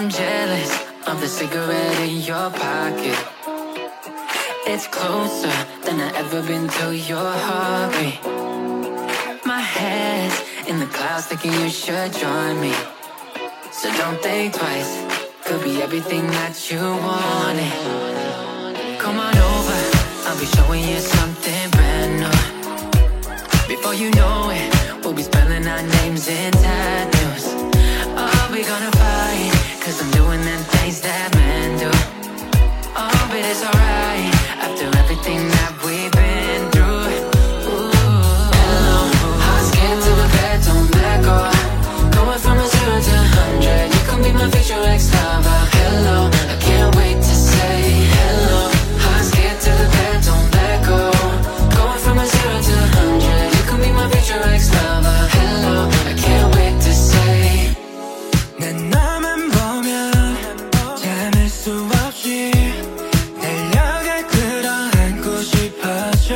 I'm jealous of the cigarette in your pocket. It's closer than I've ever been to your heartbeat. My head's in the clouds thinking you should join me. So don't think twice, could be everything that you wanted. Come on over, I'll be showing you something brand new. Before you know it, we'll be spelling our names in tattoos. Oh, we gonna fight, cause I'm doing them things that men do. Oh, but it's alright, after everything that we've been through. Ooh. Hello, heart's scared to the bed, don't let go. Going from a 0 to 100, you can be my future ex-lover. Hello, I can't wait to say hello. Heart's scared to the bed, don't let go. Going from a 0 to 100, you can be my future ex-lover. Hello, I can't wait to say. 난 너만 보면 참을 수 없이 달려가 끌어안고 싶어져.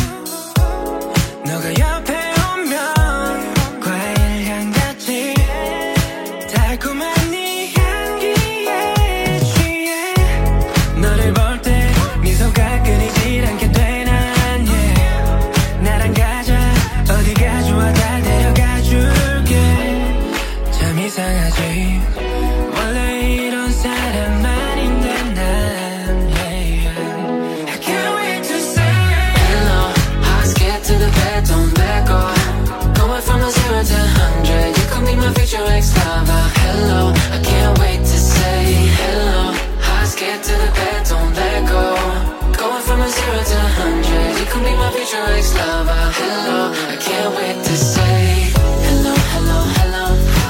너가 옆에 오면 과일향 같이 달콤한 네 향기에 취해. 너를 볼 때 미소가 끊이질 않게 돼 난 yeah. 나랑 가자 어디가 좋아 다 데려가 줄게. 참 이상하지 원래 이런 사람 아닌데 난 yeah. I can't wait to say Hello, heart scared to the bed, don't let go. Going from a 0 to 100, you can be my future ex-lover. Hello, I can't wait to say hello. Heart scared to the bed, don't let go. Going from a 0 to 100, you can be my future ex-lover. Hello, I can't wait to say hello, hello, hello.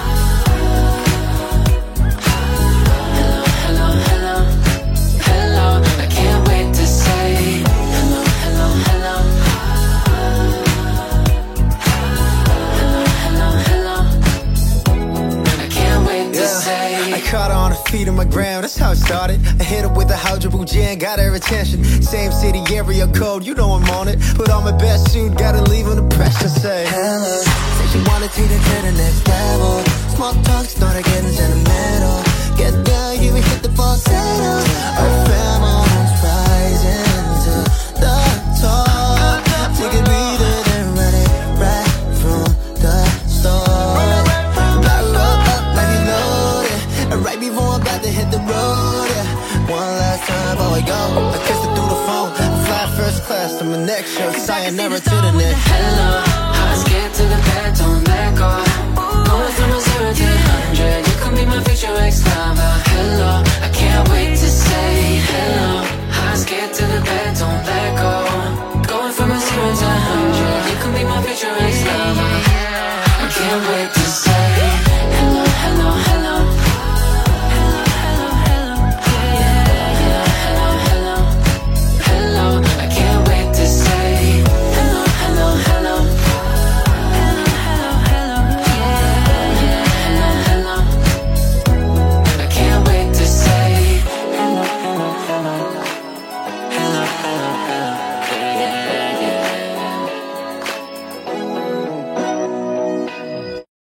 Hello, hello, hello. Hello, I can't wait to say hello, hello, hello. Hello, hello, hello. I can't wait to say. I caught her on her feet on my ground, that's how it started. I hit her with a Hydro Jam, got her attention. Same city, area code, you know I'm on it. Put on my best suit, gotta leave on the pressure. Say hello, say she wanna take it to the next level. Small talk started getting sentimental. Get down, you hit the falsetto. Our pheromones rising to the top. Take a breather, then run it right from the start. Back up like you know it. And right before I'm about to hit the road, yeah. One last time before I go, I kissed her through the phone. Fly first class to my next show, sayonara to the next. Hello, heart scared to the bed, don't let go. Going from a 0 to 100, you can be my future ex-lover. Hello, I can't wait to see.